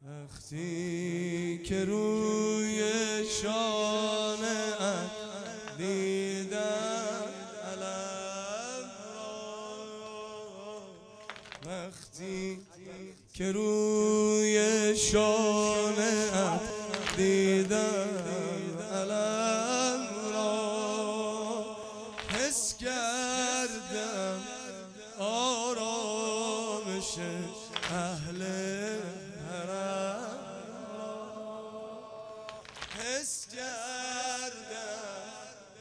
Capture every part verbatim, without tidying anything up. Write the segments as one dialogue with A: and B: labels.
A: وقتی که روی شانه‌ات دیدم علم را، وقتی که روی شانه‌ات دیدم علم را، حس کردم آرامش اهل حس کردم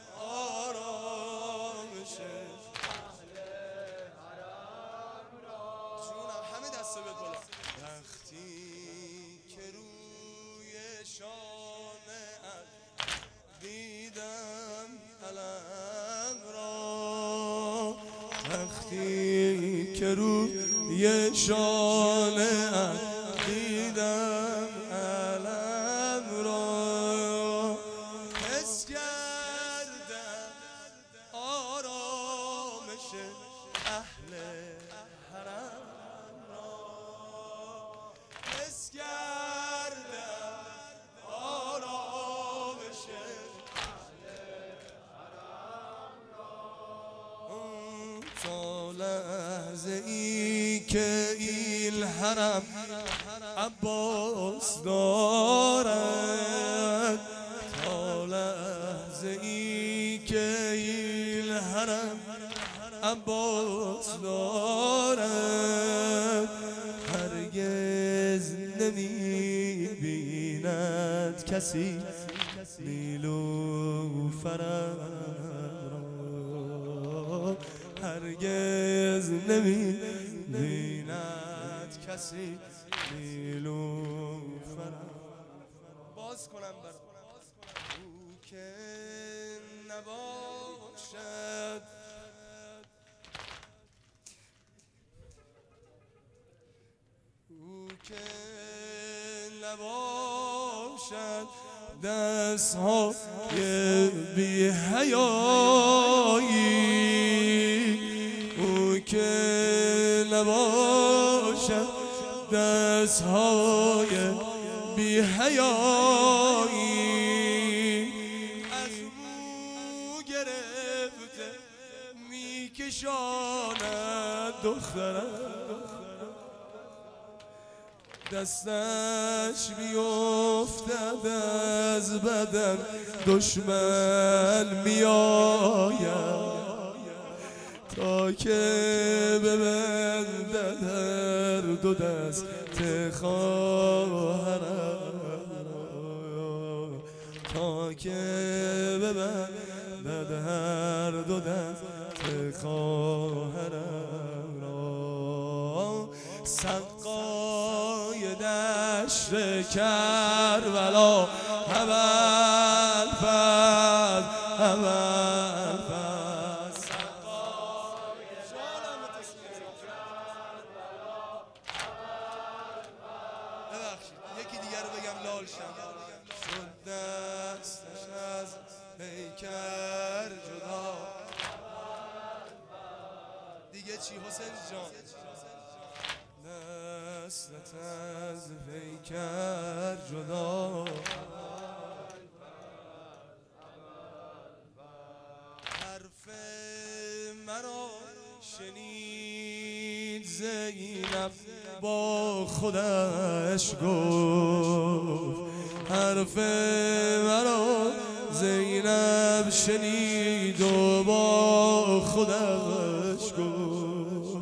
A: آرامش اهل حرم را. جونم همه دستا بیاد بالا. وقتی که روی شانه‌ات دیدم علم را، وقتی که روی شانه‌ات دیدم علم را، حس کردم آرامش اهل حرم را، حس کردم آرامش اهل حرم را. تا لحظه ای که این حرم عباس دارد، تا لحظه ای که این حرم عباس دارد، هرگز نمی بیند کسی نیلوفرم را، هرگز نمی بیند کسی نیلوفرم. باز کنم بر او که نباشد، او که نباشد دست‌های بی حیایی، او که نباشد دست‌های بی حیایی، از مو گرفته میکشاند دخترم، دستش بیفتد از بدن دشمن میآید، تا که ببندد هر دو دست خواهرم را، تا که ببندد هر دو دست خواهرم را. سقای دشت کربلا اول فد اول فد، سقای ببخشید یکی دیگر رو بگم لال شم. شد دستش از پیکر جدا، دیگه چی حسین جان؟ دستت از پیکر جدا، حرف مرا شنید زینب با خودش گفت، حرف مرا زینب شنید و با خودش گفت،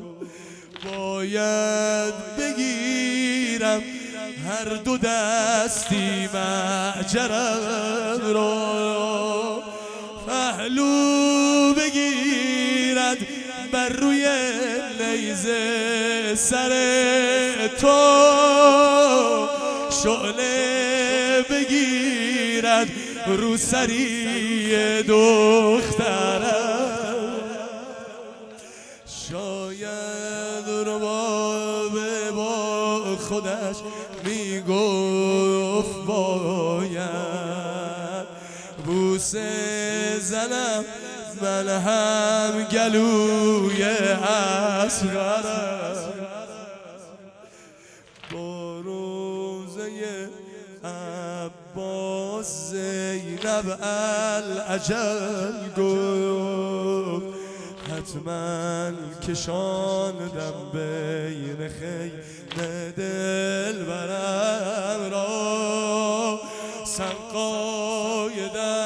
A: باید بگیرم هر دو دستی معجرم را، پهلو بگیرد بر روی نیزه سر تو، شعله بگیرد رو سری دخترم، شاید رباب با خودش میگفت باید بوسه زنم من هم گلوی اصغرم، با روز نامه عباس زینب الاجل گفت حتما کشاندم بین خیمه دلبرم را سقای در